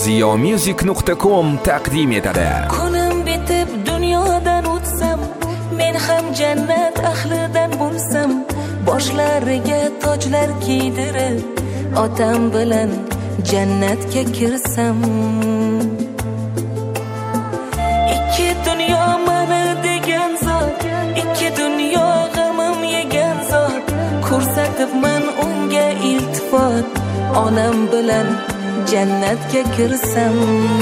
ziyomusic.com taqdim etadi. Kunim bitib dunyodan o'tsam, men ham jannat ahlidan bo'lsam, boshlariga tojlar kiydirib, otam bilan jannatga kirsam. Ikki dunyo mana degan zot, ikki dunyo g'amim yegan zot, ko'rsatibman unga iltifot, onam bilan jannatga kirsam.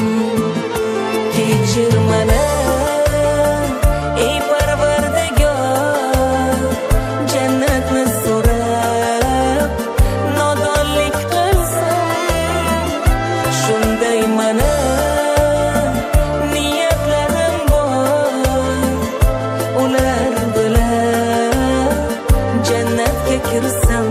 Kechir meni ey Parvardigor, jannatni so'rab nodonlik qilsam. Shunday meni niyatlarim bor, ular bilan jannatga kirsam.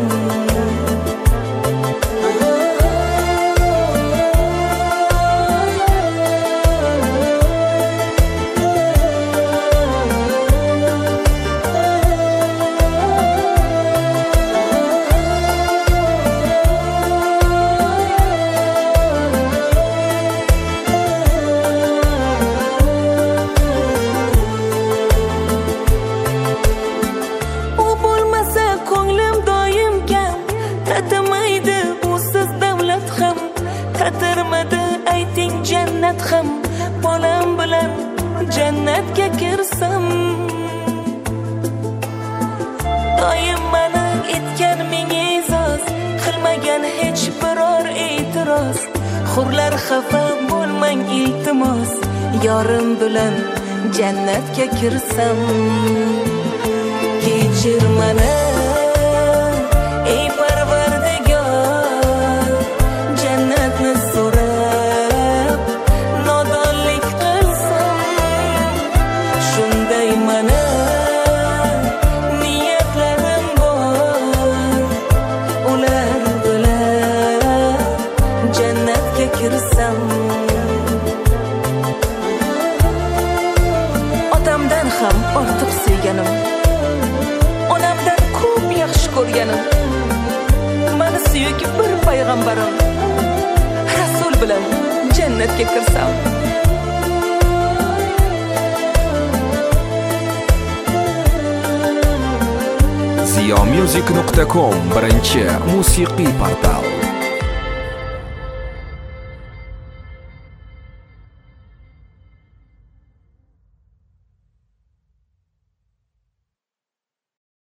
Tatirmadi ayting jannat ham, bolam bilan jannatga kirsam. Doim meni etgan ming e'zoz, qilmagan hech biror e'tiroz. Hurlar xafa bo'lmang iltimos, yorim bilan jannatga kirsam. Kechir meni ey Parvardigor, jannatni so'rab nodonlik qilsam. Shunday meni niyatlarim bor, ular bilan jannatga kirsam. Otamdan ham ortiq suyganim, onamdan ko'p yaxshi ko'rganim, meni suyuk bir payg'ambarim, Rasul bilan jannatga kirsam. ziyomusic.com birinchi musiqiy portal.